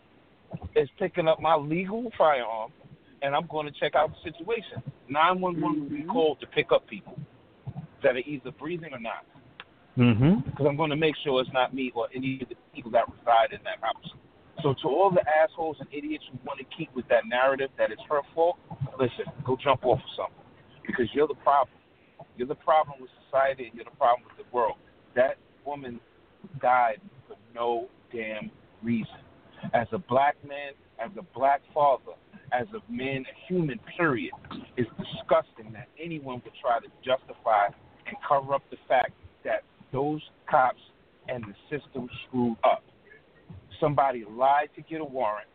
is picking up my legal firearm, and I'm going to check out the situation. nine one one will be called to pick up people that are either breathing or not. Because mm-hmm. I'm going to make sure it's not me or any of the people that reside in that house. So to all the assholes and idiots who want to keep with that narrative that it's her fault, listen, go jump off of something. Because you're the problem. You're the problem with society and you're the problem with the world. That woman died for no damn reason. As a black man, as a black father, as a man, a human, period, it's disgusting that anyone would try to justify and cover up the fact that those cops and the system screwed up. Somebody lied to get a warrant.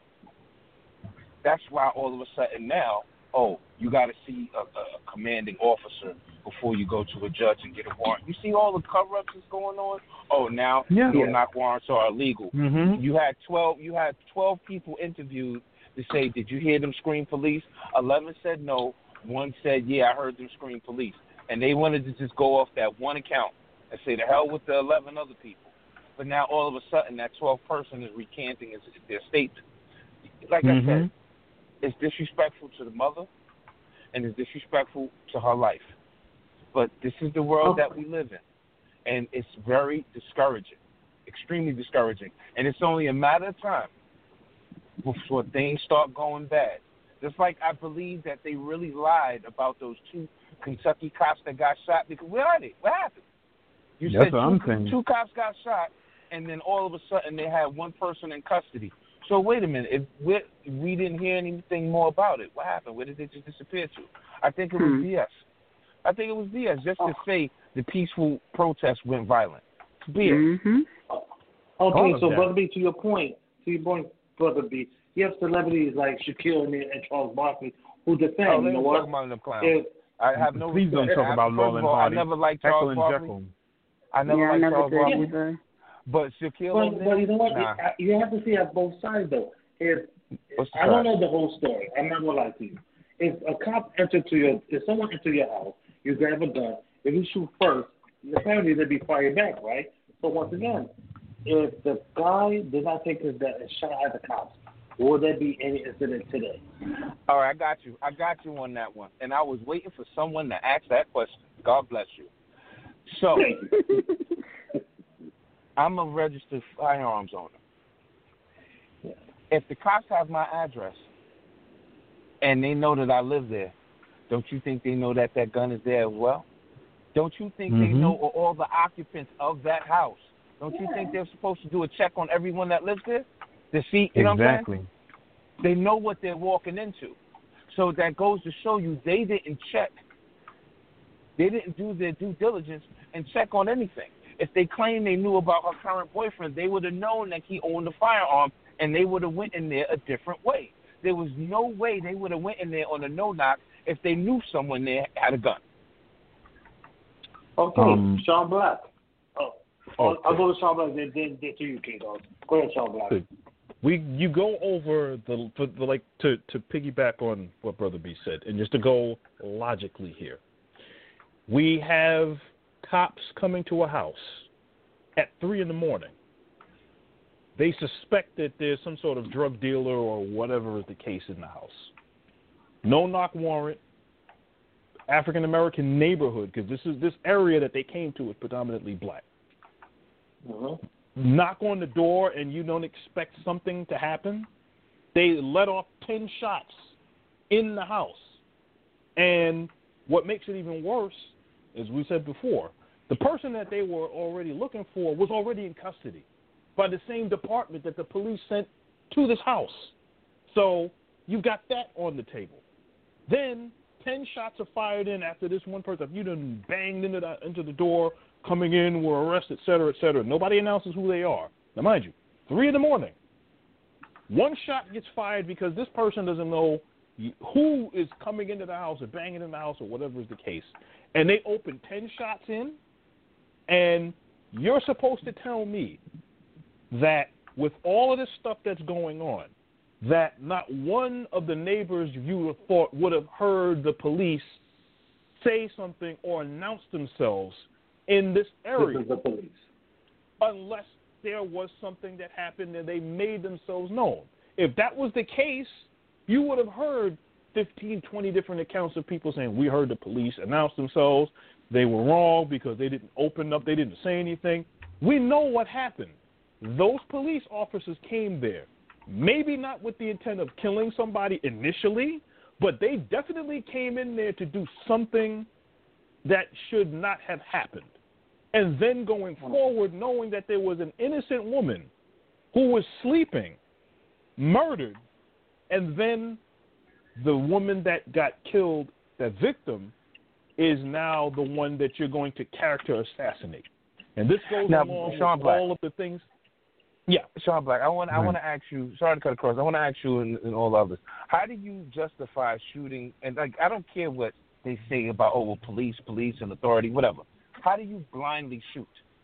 That's why all of a sudden now, oh, you got to see a, a commanding officer before you go to a judge and get a warrant. You see all the cover-ups that's going on? Oh, now yeah. no knock warrants are illegal. Mm-hmm. You had twelve. You had twelve people interviewed to say, did you hear them scream police? Eleven said no. One said, yeah, I heard them scream police. And they wanted to just go off that one account and say, the hell with the eleven other people. but now all of a sudden that twelfth person is recanting his, their statement. Like mm-hmm. I said, it's disrespectful to the mother, and it's disrespectful to her life. But this is the world that we live in, and it's very discouraging, extremely discouraging. And it's only a matter of time before things start going bad. Just like I believe that they really lied about those two Kentucky cops that got shot. Because where are they? What happened? You That's said what two, I'm saying. two cops got shot, and then all of a sudden they had one person in custody. So wait a minute. If we, we didn't hear anything more about it, what happened? Where did they just disappear to? I think it was Hmm. B S. I think it was B S just to say the peaceful protest went violent. It's B S. Mm-hmm. Okay, All of so that. Brother B, to your point, to your point, Brother B, you have celebrities like Shaquille O'Neal and Charles Barkley who defend. Oh, you they know don't what? talk about them clowns. If, I have no. Please don't talk I, about first Laurel and of all, Hardy. I never liked Jekyll Charles and Barkley. Jekyll. I never Yeah, I liked never Charles did Barkley. either. But Shaquille but, O'Neal, but you know what? nah. It, I, you have to see at both sides, though. If What's the I don't fact? know the whole story, I'm not gonna lie to you. If a cop entered to your, if someone entered your house, you grab a gun. If you shoot first, apparently they'd be fired back, right? So once again, if the guy did not take his gun and shot at the cops, will there be any incident today? All right, I got you. I got you on that one. And I was waiting for someone to ask that question. God bless you. So, I'm a registered firearms owner. If the cops have my address and they know that I live there, don't you think they know that that gun is there as well? Don't you think Mm-hmm. they know all the occupants of that house? Don't you think they're supposed to do a check on everyone that lives there? To see, you know Exactly. what I'm saying? They know what they're walking into. So that goes to show you they didn't check. They didn't do their due diligence and check on anything. If they claim they knew about her current boyfriend, they would have known that he owned a firearm, and they would have went in there a different way. There was no way they would have went in there on a no-knock if they knew someone there had a gun. Okay, Um, Sean Black. Oh, I'll, Okay. I'll go to Sean Black, then, then, then to you, King Dog. Go ahead, Sean Black. Good. We you go over the, the, the like to, to piggyback on what Brother B said, and just to go logically here. We have cops coming to a house at three in the morning. They suspect that there's some sort of drug dealer or whatever is the case in the house. No knock warrant. African American neighborhood, because this is this area that they came to is predominantly black. Mm-hmm. Knock on the door and you don't expect something to happen. They let off ten shots in the house. And what makes it even worse, as we said before, the person that they were already looking for was already in custody by the same department that the police sent to this house. So you've got that on the table. Then ten shots are fired in after this one person. If you done banged into the, into the door, coming in, were arrested, et cetera, et cetera. Nobody announces who they are. Now, mind you, three in the morning. One shot gets fired because this person doesn't know who is coming into the house or banging in the house or whatever is the case. And they open ten shots in, and you're supposed to tell me that with all of this stuff that's going on, that not one of the neighbors you would have thought would have heard the police say something or announce themselves in this area. This is the police. Unless there was something that happened and they made themselves known. If that was the case, you would have heard fifteen, twenty different accounts of people saying, we heard the police announce themselves. They were wrong because they didn't open up. They didn't say anything. We know what happened. Those police officers came there, maybe not with the intent of killing somebody initially, but they definitely came in there to do something that should not have happened. And then going forward, knowing that there was an innocent woman who was sleeping, murdered, and then the woman that got killed, that victim, is now the one that you're going to character assassinate. And this goes Now, along Sean with Black. all of the things. Yeah. Sean Black, I want I Right. want to ask you. Sorry to cut across. I want to ask you and, and all others. How do you justify shooting? And like, I don't care what they say about oh, well, police, police, and authority, whatever. How do you blindly shoot?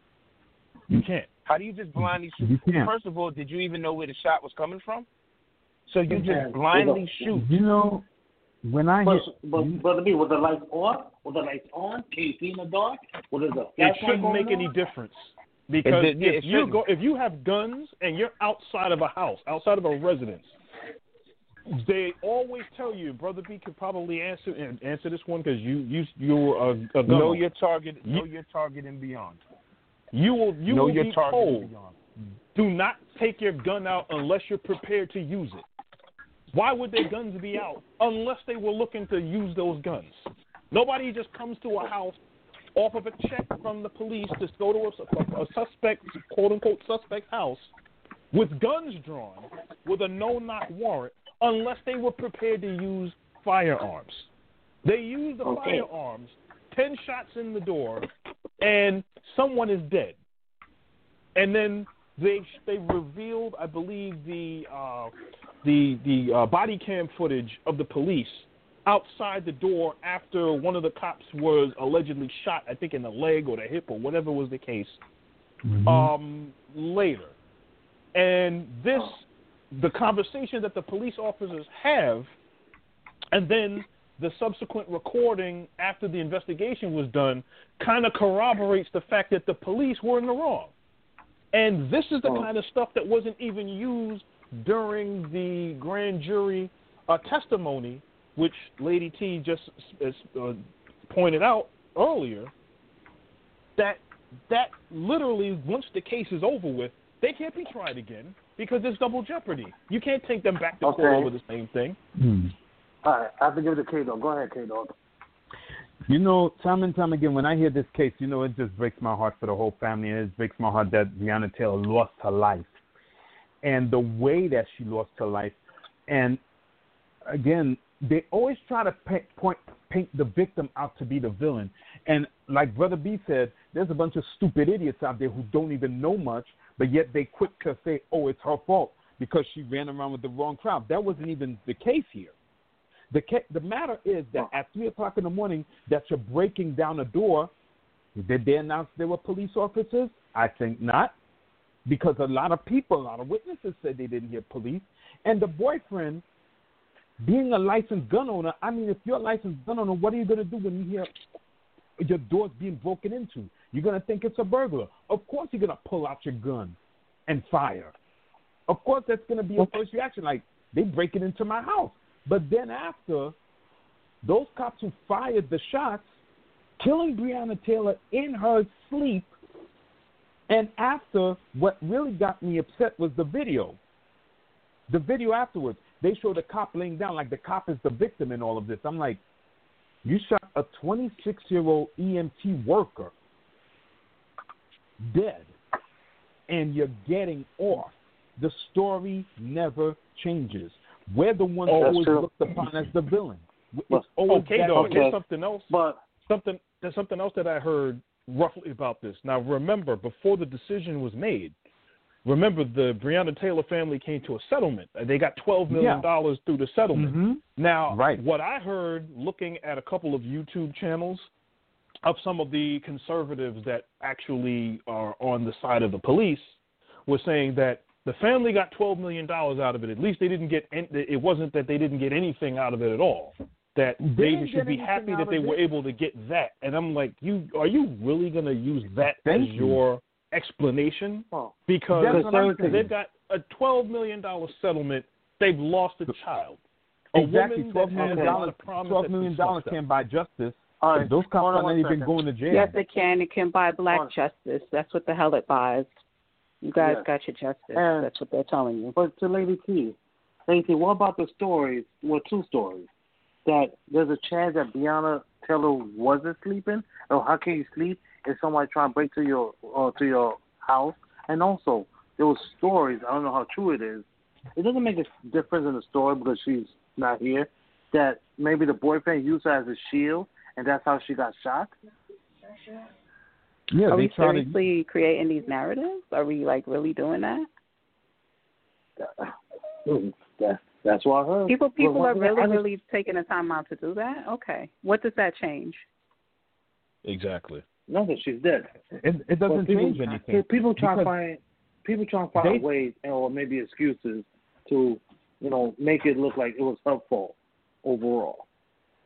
You can't. How do you just blindly shoot? You can't. First of all, did you even know where the shot was coming from? So you You just can't. blindly shoot. You know, when I But, hit, but, Brother B, with the lights on, with the lights on, can you see in the dark? With the It flashlight shouldn't going make any on? difference. Because It did- yeah, if it you shouldn't. go, if you have guns and you're outside of a house, outside of a residence, they always tell you. Brother B could probably answer answer this one because you you you're a, a gun Know owner. your target. You- Know your target and beyond. You will you know will your be target told, and beyond. do not take your gun out unless you're prepared to use it. Why would their guns be out unless they were looking to use those guns? Nobody just comes to a house off of a check from the police to go to a, a suspect, quote-unquote, suspect house with guns drawn with a no-knock warrant unless they were prepared to use firearms. They use the Okay. firearms, ten shots in the door, and someone is dead. And then they they revealed, I believe, the uh, the the uh, body cam footage of the police outside the door after one of the cops was allegedly shot, I think in the leg or the hip or whatever was the case, Mm-hmm. um, later. And this, the conversation that the police officers have, and then the subsequent recording after the investigation was done, kind of corroborates the fact that the police were in the wrong. And this is the Oh. kind of stuff that wasn't even used during the grand jury uh, testimony, which Lady T just uh, pointed out earlier, that that literally, once the case is over with, they can't be tried again because there's double jeopardy. You can't take them back to Okay. court over the same thing. Hmm. All right, I have to give it to K-Dog. Go ahead, K-Dog. You know, time and time again, when I hear this case, you know, it just breaks my heart for the whole family. And it breaks my heart that Breonna Taylor lost her life. And the way that she lost her life. And, again, they always try to paint, point, paint the victim out to be the villain. And like Brother B said, there's a bunch of stupid idiots out there who don't even know much, but yet they quick to say, oh, it's her fault because she ran around with the wrong crowd. That wasn't even the case here. The ca- the matter is that at three o'clock in the morning that you're breaking down a door, did they announce they were police officers? I think not, because a lot of people, a lot of witnesses said they didn't hear police. And the boyfriend, being a licensed gun owner, I mean, if you're a licensed gun owner, what are you going to do when you hear your door's being broken into? You're going to think it's a burglar. Of course you're going to pull out your gun and fire. Of course that's going to be your first reaction, like, they break it into my house. But then after, those cops who fired the shots, killing Breonna Taylor in her sleep, and after, what really got me upset was the video. The video afterwards, they showed a cop laying down like the cop is the victim in all of this. I'm like, you shot a twenty-six-year-old E M T worker dead, and you're getting off. The story never changes. We're the ones Oh, that's always true. looked upon as the villain. It's But- always Okay, that- dog. okay. Here's something else. But Something there's something else that I heard roughly about this. Now, remember, before the decision was made, remember the Breonna Taylor family came to a settlement. They got twelve million dollars through the settlement. Mm-hmm. Now, Right. what I heard looking at a couple of YouTube channels of some of the conservatives that actually are on the side of the police were saying that the family got twelve million dollars out of it. At least they didn't get any, it wasn't that they didn't get anything out of it at all. That They they, didn't should get be anything happy out that of they were it. able to get that. And I'm like, you are you really going to use that Thank as you. your explanation? oh, Because That's what I'm saying. they've got a twelve million dollars settlement. They've lost a child. A Exactly. woman Twelve that million has dollars. a promise Twelve that's million been dollars fucked up. can't buy justice. all right. Those cops Hold on aren't one even second. going to jail. Yes, it can. It can buy black Fine. justice. That's what the hell it buys. You guys Yes. got your justice. And- That's what they're telling you. But to Lady T, Lady T, what about the stories? Well, two stories. That there's a chance that Breonna Taylor wasn't sleeping, or how can you sleep if somebody trying to break to your uh, to your house? And also, there was stories. I don't know how true it is. It doesn't make a difference in the story because she's not here. That maybe the boyfriend used her as a shield, and that's how she got shot. Yeah, Are they we try to. seriously creating these narratives? Are we like really doing that? That's that's what I heard. People people Well, are really, I just- really taking the time out to do that? Okay. What does that change? Exactly. No, that she's dead. It, it doesn't But people, change anything. People try to Because find people try to find they- ways or maybe excuses to, you know, make it look like it was her fault overall.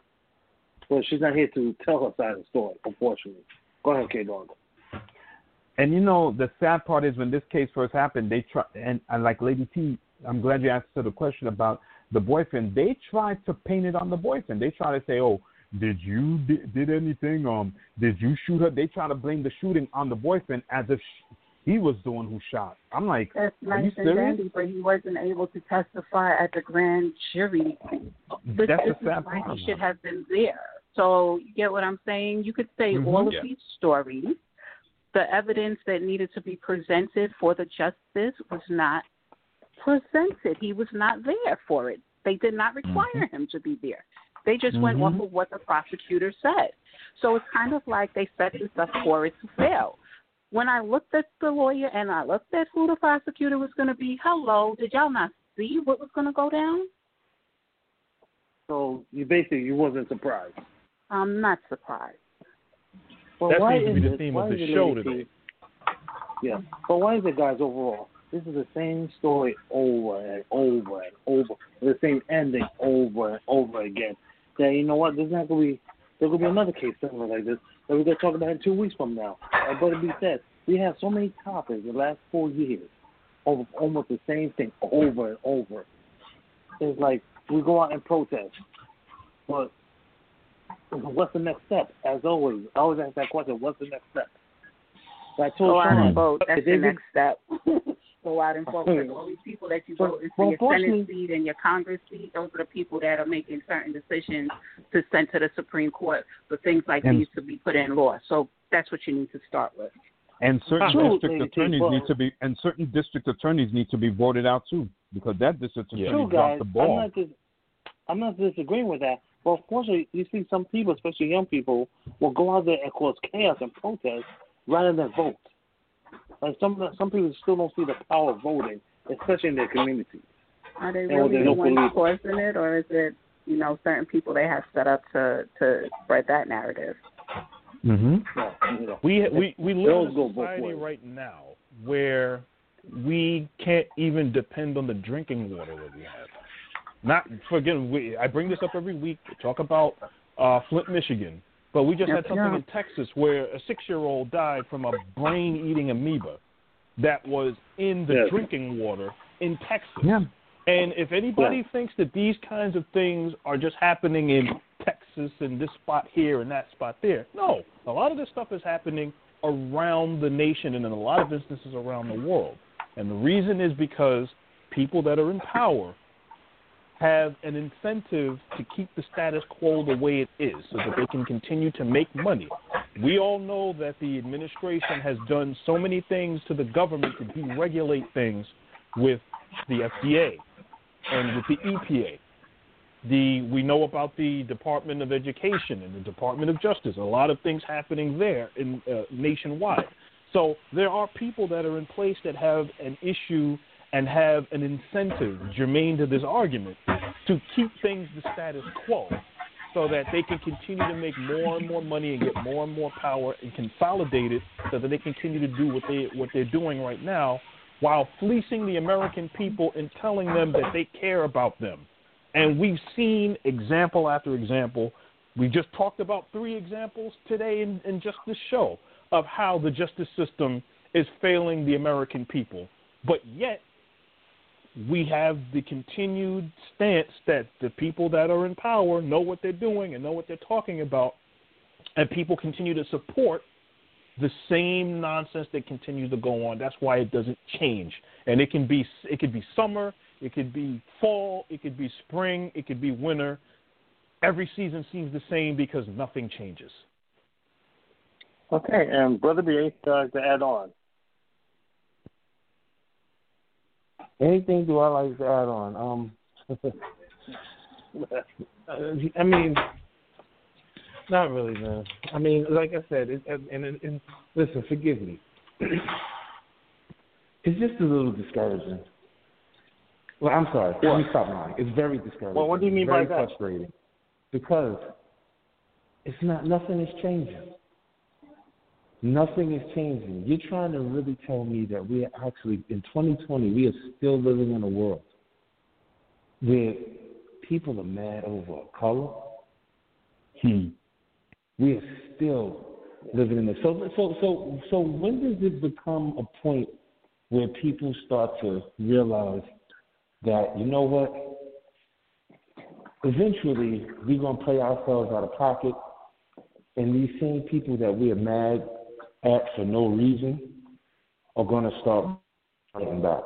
But she's not here to tell her side of the story, unfortunately. Go ahead, K Dog. And you know, the sad part is when this case first happened, they try and, and like Lady T, I'm glad you answered the question about the boyfriend. They tried to paint it on the boyfriend. They try to say, "Oh, did you did, did anything? Um, did you shoot her?" They try to blame the shooting on the boyfriend as if sh- he was the one who shot. I'm like, That's are nice you and serious? dandy, but he wasn't able to testify at the grand jury. But That's this the sad is why part. he should have been there. So you get what I'm saying? You could say Mhm. all of Yeah. these stories. The evidence that needed to be presented for the justice was not presented. He was not there for it. They did not require Mhm. him to be there. They just went Mhm. off of what the prosecutor said. So it's kind of like they set this up for it to fail. When I looked at the lawyer and I looked at who the prosecutor was going to be, hello, did y'all not see what was going to go down? So you basically you wasn't surprised. I'm not surprised. Well, That why seems to is be the it- theme why of the is it, show Lady today. T? Yeah, but why is it, guys? Overall, this is the same story over and over and over, the same ending over and over again. That you know what? There's not gonna be there's gonna be another case similar like this that we're gonna talk about in two weeks from now. Like Brother B said, we have so many topics in the last four years over almost the same thing over and over. It's like we go out and protest, but what's the next step? As always, I always ask that question: what's the next step? Like I told Go out Sean, and vote. That's if the they next step. Go out and vote. Like all these people that you Well, vote for well, your Senate unfortunately- seat and your Congress seat, those are the people that are making certain decisions to send to the Supreme Court for things like And- these to be put in law. So that's what you need to start with. And certain True, district Lady T, attorneys but- need to be, and certain district attorneys need to be voted out too, because that district attorney True, dropped guys. the I'm ball. not dis- I'm not disagreeing with that. But unfortunately, you see some people, especially young people, will go out there and cause chaos and protest rather than vote. Like some some people still don't see the power of voting, especially in their communities. Are they And really they the don't ones believe- causing it, or is it, you know, certain people they have set up to to spread that narrative? Mm-hmm. Yeah, you know. We we we live Those in go a both society ways. right now where we can't even depend on the drinking water that we have. Not forgetting, we, I bring this up every week. We talk about uh, Flint, Michigan, but we just Yep, had something yeah. in Texas where a six-year-old died from a brain-eating amoeba that was in the Yes. drinking water in Texas. Yeah. And if anybody Yeah. thinks that these kinds of things are just happening in Texas and this spot here and that spot there, no. A lot of this stuff is happening around the nation and in a lot of instances around the world. And the reason is because people that are in power have an incentive to keep the status quo the way it is so that they can continue to make money. We all know that the administration has done so many things to the government to deregulate things with the F D A and with the E P A. The, we know about the Department of Education and the Department of Justice, a lot of things happening there in uh, nationwide. So there are people that are in place that have an issue and have an incentive germane to this argument to keep things the status quo so that they can continue to make more and more money and get more and more power and consolidate it so that they continue to do what, they, what they're doing right now while fleecing the American people and telling them that they care about them. And we've seen example after example. We just talked about three examples today in, in just this show of how the justice system is failing the American people. But yet, we have the continued stance that the people that are in power know what they're doing and know what they're talking about, and people continue to support the same nonsense that continues to go on. That's why it doesn't change. And it can be it could be summer, it could be fall, it could be spring, it could be winter. Every season seems the same because nothing changes. Okay, and Brother B, anything uh, to add on? Anything do I like to add on? Um, I mean, not really, man. I mean, like I said, it, and, and, and listen, forgive me. It's just a little discouraging. Well, I'm sorry. Let me stop lying. It's very discouraging. Well, what do you mean very by that? frustrating. Because it's not. Nothing is changing. Nothing is changing. You're trying to really tell me that we are actually, in twenty twenty, we are still living in a world where people are mad over a color? Hmm. We are still living in this. So, so, so, so, when does it become a point where people start to realize that, you know what, eventually we're gonna play ourselves out of pocket, and these same people that we're mad at for no reason are gonna start fighting back?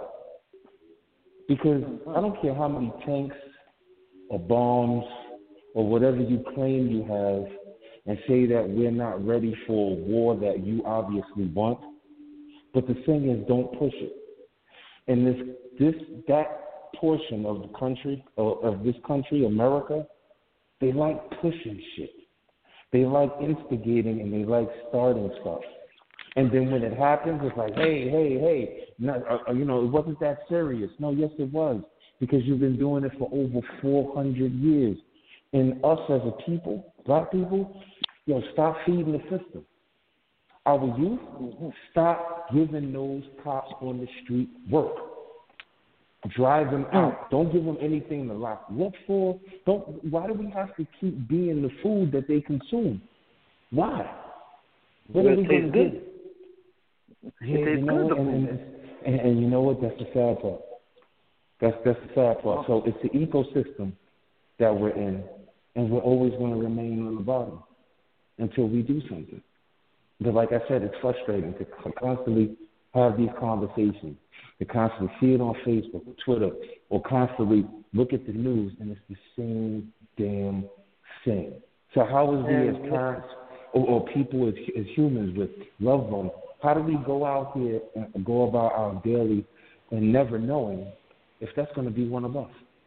Because I don't care how many tanks or bombs or whatever you claim you have, and say that we're not ready for a war that you obviously want. But the thing is, don't push it. And this, this, that portion of the country, of, of this country, America, they like pushing shit. They like instigating and they like starting stuff. And then when it happens, it's like, hey, hey, hey, no, uh, you know, it wasn't that serious. No, yes, it was, because you've been doing it for over four hundred years. And us as a people, black people, yo, stop feeding the system. Our youth, stop giving those cops on the street work. Drive them out. Don't give them anything to lock up for. Don't. Why do we have to keep being the food that they consume? Why? What are we going to do? Yeah, you know what? And, and, and, and you know what? That's the sad part. That's that's the sad part. So it's the ecosystem that we're in, and we're always going to remain on the bottom until we do something. But like I said, it's frustrating to constantly have these conversations, to constantly see it on Facebook or Twitter, or constantly look at the news, and it's the same damn thing. So how is we as parents or, or people as, as humans with loved ones, how do we go out here and go about our daily and never knowing if that's going to be one of us?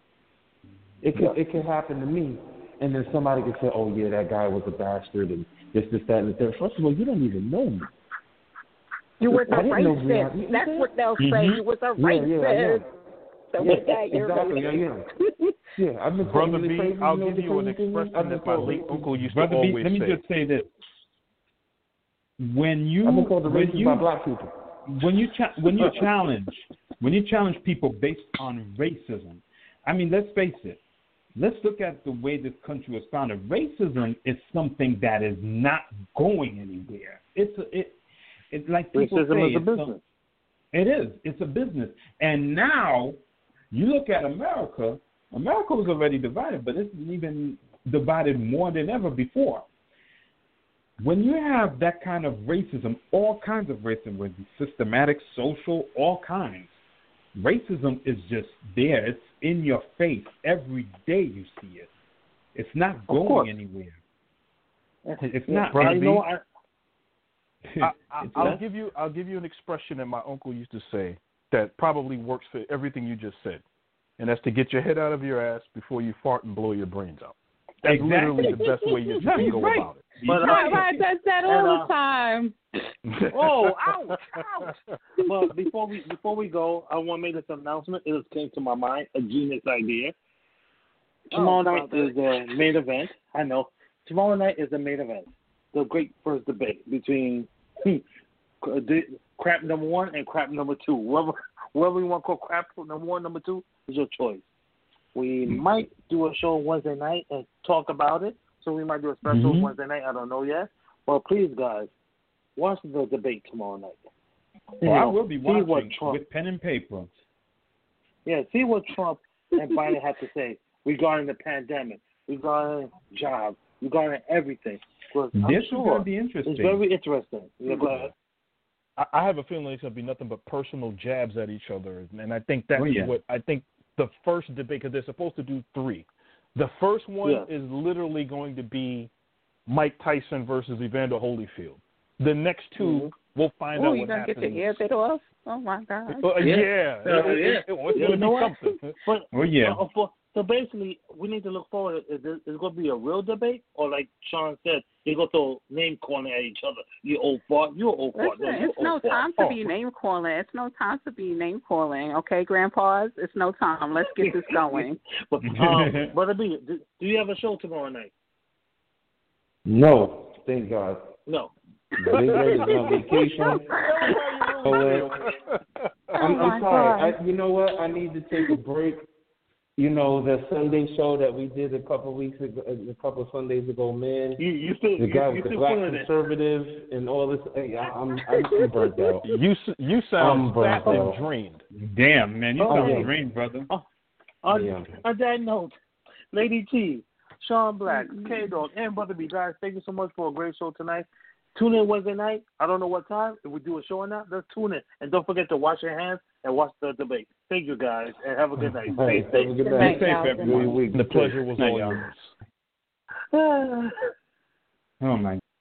It could, it could happen to me, and then somebody could say, oh, yeah, that guy was a bastard, and this, this, that, and the third. First of all, you don't even know me. You was a racist. That's what they'll say. Mm-hmm. You was a racist. Yeah, yeah, yeah. So yeah, with that, you're exactly. Yeah, yeah. Yeah, I've been Brother B, crazy, I'll you know, give you an expression that my late uncle used Brother to B, always let me say. just say this. When you, I've been called the when racist you, by black people. When you, cha- when you challenge, when you challenge people based on racism, I mean, let's face it. Let's look at the way this country was founded. Racism is something that is not going anywhere. It's a, it, it like people Racism say, is a business. A, it is. It's a business. And now you look at America. America was already divided, but it's even divided more than ever before. When you have that kind of racism, all kinds of racism, whether it's systematic, social, all kinds, racism is just there. It's in your face. Every day you see it. It's not going anywhere. It's yeah, not. Brian, you know, I, I, I, I'll give you. I'll give you an expression that my uncle used to say that probably works for everything you just said, and that's to get your head out of your ass before you fart and blow your brains out. That's exactly. literally the best way you can go right. about it. But uh, Rod does that all and, uh, the time. Oh, ouch, ouch. But before we before we go, I want to make this announcement. It just came to my mind, a genius idea. Tomorrow oh, night is the main event. I know. Tomorrow night is the main event. The great first debate between hmm, crap number one and crap number two. Whoever, whoever you want to call crap number one, number two is your choice. We mm-hmm. might do a show Wednesday night and talk about it. So we might do a special mm-hmm. Wednesday night. I don't know yet. Well, please, guys, watch the debate tomorrow night. Well, you know, I will be watching Trump, with pen and paper. Yeah, see what Trump and Biden have to say regarding the pandemic, regarding jobs, regarding everything. This I'm is sure going to be interesting. It's very interesting. Yeah, go ahead. I have a feeling it's going to be nothing but personal jabs at each other, and I think that's oh, yeah. what I think the first debate, because they're supposed to do three. The first one yeah. is literally going to be Mike Tyson versus Evander Holyfield. The next two, mm-hmm. we'll find Ooh, out what you gonna happens. Get your ear bit off? Oh my God! Uh, yeah, yeah. Uh, it, yeah. It, it, it's yeah, going to be something. But, oh yeah. Uh, for, so basically, we need to look forward. Is it going to be a real debate, or like Sean said, they're going to name calling at each other? You old fart, you old fart. Listen, no, it's no time fart. to be name calling. It's no time to be name calling. Okay, grandpas, it's no time. Let's get this going. But um, Brother B, do, do you have a show tomorrow night? No, thank God. No. Big Red is on vacation. So, uh, I'm, oh I'm sorry. I, you know what? I need to take a break you know, the Sunday show that we did a couple of weeks ago, a couple of Sundays ago, man. You, you still, the guy you, with you the black conservative and all this. Hey, I'm, I'm burnt out. You you sound fat and out. drained. Damn, man, you Oh, sound yeah. drained, brother. Oh, on, Yeah. on that note, Lady T, Sean Black, K-Dog, and Brother B, guys, thank you so much for a great show tonight. Tune in Wednesday night. I don't know what time. If we do a show or not, let's tune in. And don't forget to wash your hands and watch the debate. Thank you, guys, and have a good night. Hey, Stay have a good Good night. night, y'all. everyone. Good week. The pleasure was Night, all y'all. yours. safe. Oh my